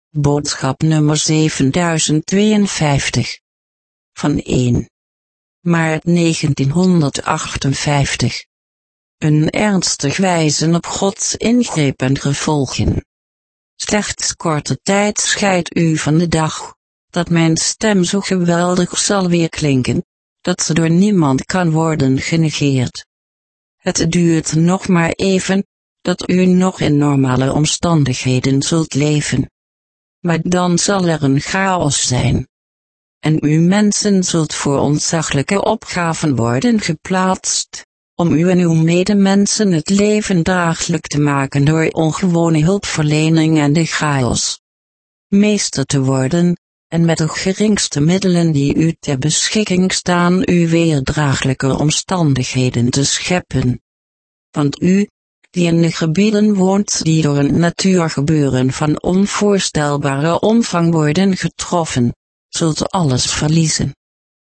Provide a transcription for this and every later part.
Boodschap nummer 7052. Van 1 maart 1958. Een ernstig wijzen op Gods ingreep en gevolgen. Slechts korte tijd scheidt u van de dag, dat mijn stem zo geweldig zal weerklinken, dat ze door niemand kan worden genegeerd. Het duurt nog maar even, dat u nog in normale omstandigheden zult leven. Maar dan zal er een chaos zijn. En u mensen zult voor ontzaglijke opgaven worden geplaatst, om u en uw medemensen het leven draaglijk te maken door ongewone hulpverlening en de chaos. Meester te worden, en met de geringste middelen die u ter beschikking staan u weer draaglijke omstandigheden te scheppen. Want u, die in de gebieden woont die door een natuurgebeuren van onvoorstelbare omvang worden getroffen, zult alles verliezen.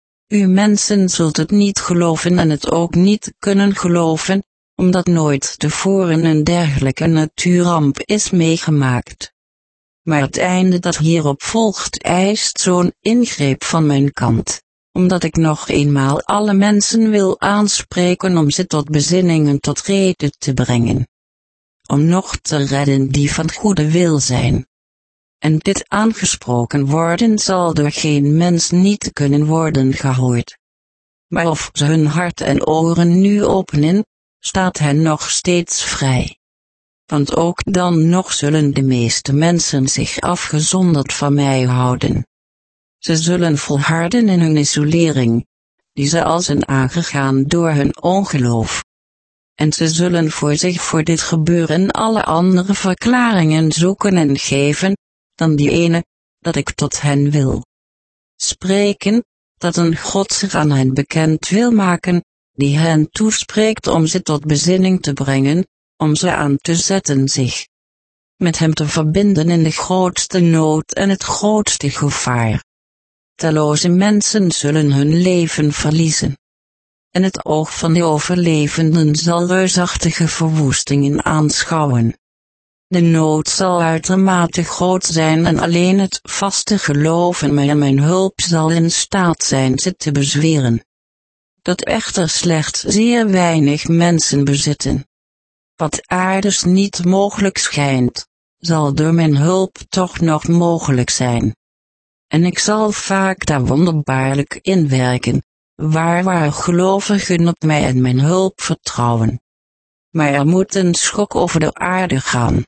U mensen zult het niet geloven en het ook niet kunnen geloven, omdat nooit tevoren een dergelijke natuurramp is meegemaakt. Maar het einde dat hierop volgt eist zo'n ingreep van mijn kant, omdat ik nog eenmaal alle mensen wil aanspreken om ze tot bezinning en tot rede te brengen. Om nog te redden die van goede wil zijn. En dit aangesproken worden zal door geen mens niet kunnen worden gehoord. Maar of ze hun hart en oren nu openen, staat hen nog steeds vrij. Want ook dan nog zullen de meeste mensen zich afgezonderd van mij houden. Ze zullen volharden in hun isolering, die ze al zijn aangegaan door hun ongeloof. En ze zullen voor dit gebeuren alle andere verklaringen zoeken en geven, dan die ene, dat ik tot hen wil spreken, dat een God zich aan hen bekend wil maken, die hen toespreekt om ze tot bezinning te brengen, om ze aan te zetten zich met hem te verbinden in de grootste nood en het grootste gevaar. Talloze mensen zullen hun leven verliezen. En het oog van de overlevenden zal reusachtige verwoestingen aanschouwen. De nood zal uitermate groot zijn en alleen het vaste geloof in mij en mijn hulp zal in staat zijn ze te bezweren. Dat echter slechts zeer weinig mensen bezitten. Wat aardes niet mogelijk schijnt, zal door mijn hulp toch nog mogelijk zijn. En ik zal vaak daar wonderbaarlijk inwerken, waar gelovigen op mij en mijn hulp vertrouwen. Maar er moet een schok over de aarde gaan.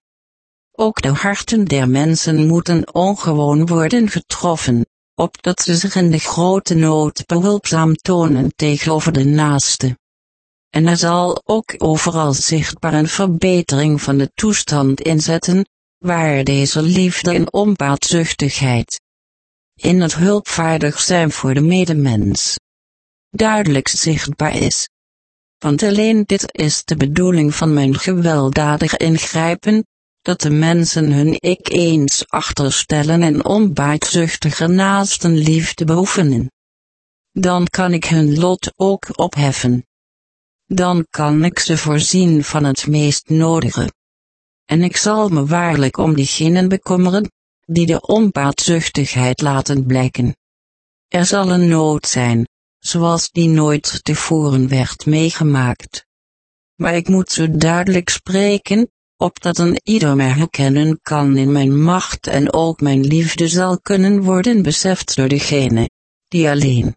Ook de harten der mensen moeten ongewoon worden getroffen, opdat ze zich in de grote nood behulpzaam tonen tegenover de naaste. En er zal ook overal zichtbaar een verbetering van de toestand inzetten, waar deze liefde en onbaatzuchtigheid in het hulpvaardig zijn voor de medemens duidelijk zichtbaar is. Want alleen dit is de bedoeling van mijn gewelddadig ingrijpen, dat de mensen hun ik eens achterstellen en onbaatzuchtige naastenliefde beoefenen. Dan kan ik hun lot ook opheffen. Dan kan ik ze voorzien van het meest nodige. En ik zal me waarlijk om diegenen bekommeren, die de onbaatzuchtigheid laten blijken. Er zal een nood zijn, zoals die nooit tevoren werd meegemaakt. Maar ik moet zo duidelijk spreken, opdat een ieder mij herkennen kan in mijn macht en ook mijn liefde zal kunnen worden beseft door degene, die alleen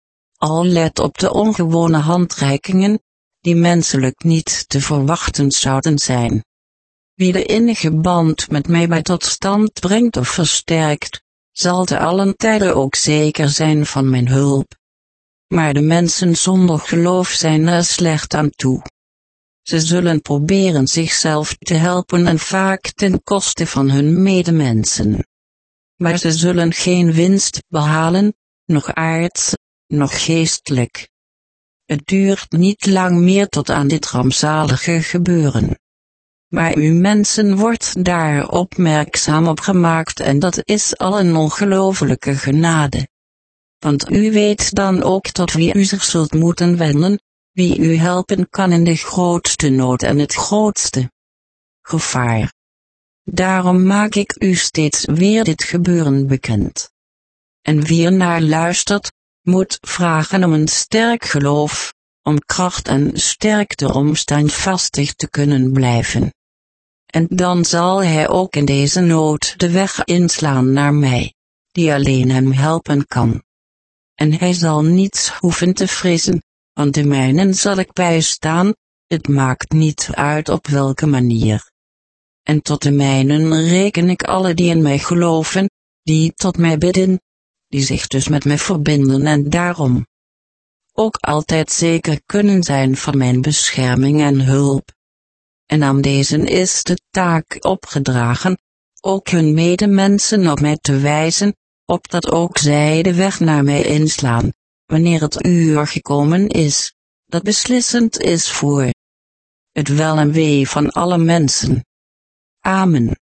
al let op de ongewone handreikingen, die menselijk niet te verwachten zouden zijn. Wie de innige band met mij bij tot stand brengt of versterkt, zal te allen tijden ook zeker zijn van mijn hulp. Maar de mensen zonder geloof zijn er slecht aan toe. Ze zullen proberen zichzelf te helpen en vaak ten koste van hun medemensen. Maar ze zullen geen winst behalen, noch aards, noch geestelijk. Het duurt niet lang meer tot aan dit rampzalige gebeuren. Maar u mensen wordt daar opmerkzaam op gemaakt en dat is al een ongelooflijke genade. Want u weet dan ook tot wie u zich zult moeten wenden, wie u helpen kan in de grootste nood en het grootste gevaar. Daarom maak ik u steeds weer dit gebeuren bekend. En wie er naar luistert, moet vragen om een sterk geloof, om kracht en sterkte om standvastig te kunnen blijven. En dan zal hij ook in deze nood de weg inslaan naar mij, die alleen hem helpen kan. En hij zal niets hoeven te vrezen, want de mijnen zal ik bijstaan, het maakt niet uit op welke manier. En tot de mijnen reken ik alle die in mij geloven, die tot mij bidden, die zich dus met mij verbinden en daarom ook altijd zeker kunnen zijn van mijn bescherming en hulp. En aan deze is de taak opgedragen, ook hun medemensen op mij te wijzen, opdat ook zij de weg naar mij inslaan, wanneer het uur gekomen is, dat beslissend is voor het wel en wee van alle mensen. Amen.